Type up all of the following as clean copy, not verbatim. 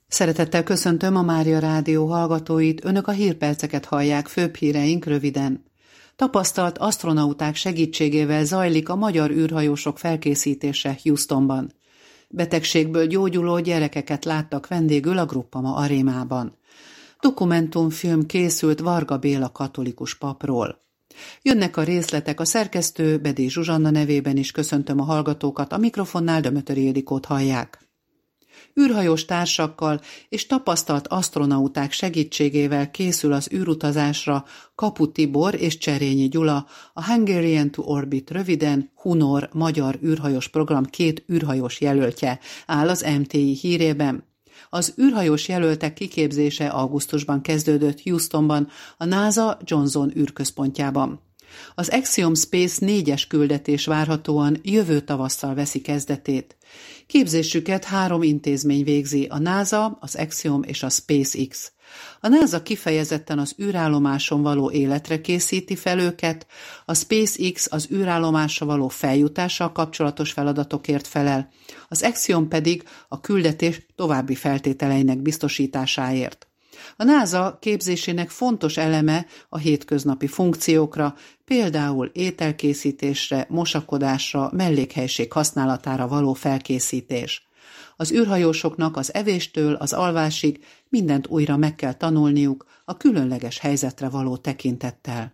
Szeretettel köszöntöm a Mária Rádió hallgatóit, önök a hírperceket hallják, főbb híreink röviden. Tapasztalt asztronauták segítségével zajlik a magyar űrhajósok felkészítése Houstonban. Betegségből gyógyuló gyerekeket láttak vendégül a Gruppama arénában. Dokumentumfilm készült Varga Béla katolikus papról. Jönnek a részletek, a szerkesztő Bedély Zsuzsanna nevében is köszöntöm a hallgatókat, a mikrofonnál Dömötöri Ildikót hallják. Űrhajós társakkal és tapasztalt asztronauták segítségével készül az űrutazásra Kapu Tibor és Cserényi Gyula, a Hungarian to Orbit, röviden HUNOR magyar űrhajós program 2 űrhajós jelöltje, áll az MTI hírében. Az űrhajós jelöltek kiképzése augusztusban kezdődött Houstonban, a NASA Johnson űrközpontjában. Az Axiom Space 4-es küldetés várhatóan jövő tavasszal veszi kezdetét. Képzésüket 3 intézmény végzi, a NASA, az Axiom és a SpaceX. A NASA kifejezetten az űrállomáson való életre készíti fel őket, a SpaceX az űrállomásra való feljutással kapcsolatos feladatokért felel, az Axiom pedig a küldetés további feltételeinek biztosításáért. A NASA képzésének fontos eleme a hétköznapi funkciókra, például ételkészítésre, mosakodásra, mellékhelység használatára való felkészítés. Az űrhajósoknak az evéstől az alvásig mindent újra meg kell tanulniuk a különleges helyzetre való tekintettel.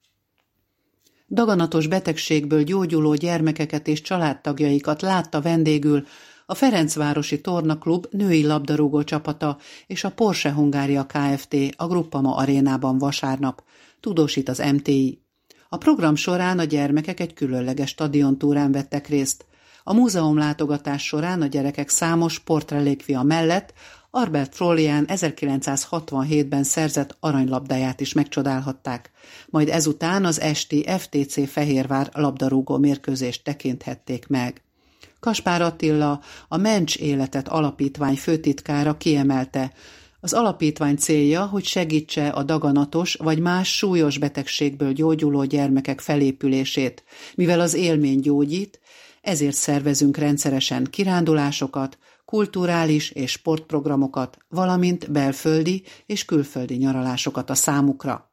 Daganatos betegségből gyógyuló gyermekeket és családtagjaikat látta vendégül a Ferencvárosi Tornaklub női labdarúgó csapata és a Porsche Hungária Kft. A Gruppama arénában vasárnap, tudósít az MTI. A program során a gyermekek egy különleges stadiontúrán vettek részt. A múzeumlátogatás során a gyerekek számos sportrelékvia mellett Albert Frollyan 1967-ben szerzett aranylabdáját is megcsodálhatták, majd ezután az esti FTC Fehérvár labdarúgó mérkőzést tekinthették meg. Kaspár Attila, a Mencs Életet Alapítvány főtitkára kiemelte, az alapítvány célja, hogy segítse a daganatos vagy más súlyos betegségből gyógyuló gyermekek felépülését, mivel az élmény gyógyít, ezért szervezünk rendszeresen kirándulásokat, kulturális és sportprogramokat, valamint belföldi és külföldi nyaralásokat a számukra.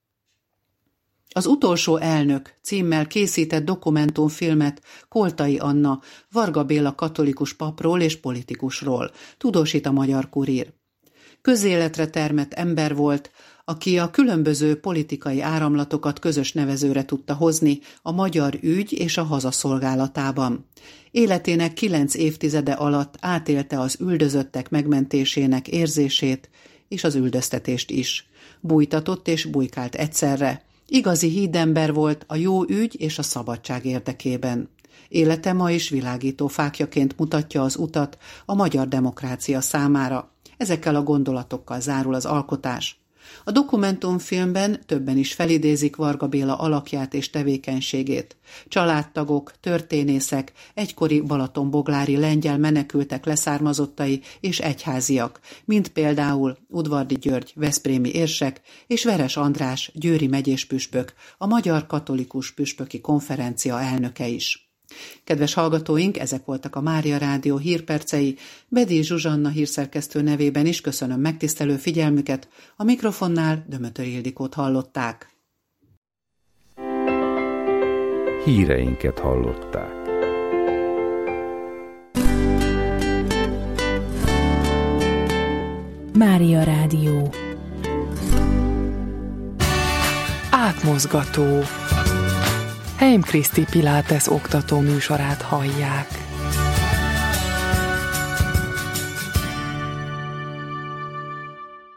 Az utolsó elnök címmel készített dokumentumfilmet Koltai Anna, Varga Béla katolikus papról és politikusról, tudósít a Magyar Kurír. Közéletre termett ember volt, aki a különböző politikai áramlatokat közös nevezőre tudta hozni a magyar ügy és a haza szolgálatában. Életének 9 évtizede alatt átélte az üldözöttek megmentésének érzését és az üldöztetést is. Bújtatott és bujkált egyszerre. Igazi hídember volt a jó ügy és a szabadság érdekében. Élete ma is világító fákjaként mutatja az utat a magyar demokrácia számára. Ezekkel a gondolatokkal zárul az alkotás. A dokumentumfilmben többen is felidézik Varga Béla alakját és tevékenységét. Családtagok, történészek, egykori balatonboglári lengyel menekültek leszármazottai és egyháziak, mint például Udvardi György, veszprémi érsek és Veres András, győri megyéspüspök, a Magyar Katolikus Püspöki Konferencia elnöke is. Kedves hallgatóink, ezek voltak a Mária Rádió hírpercei. Bedély Zsuzsanna hírszerkesztő nevében is köszönöm megtisztelő figyelmüket, a mikrofonnál Dömötöri Ildikót hallották. Híreinket hallották. Mária Rádió. Átmozgató. Heim Kriszti Pilates oktató műsorát hallják.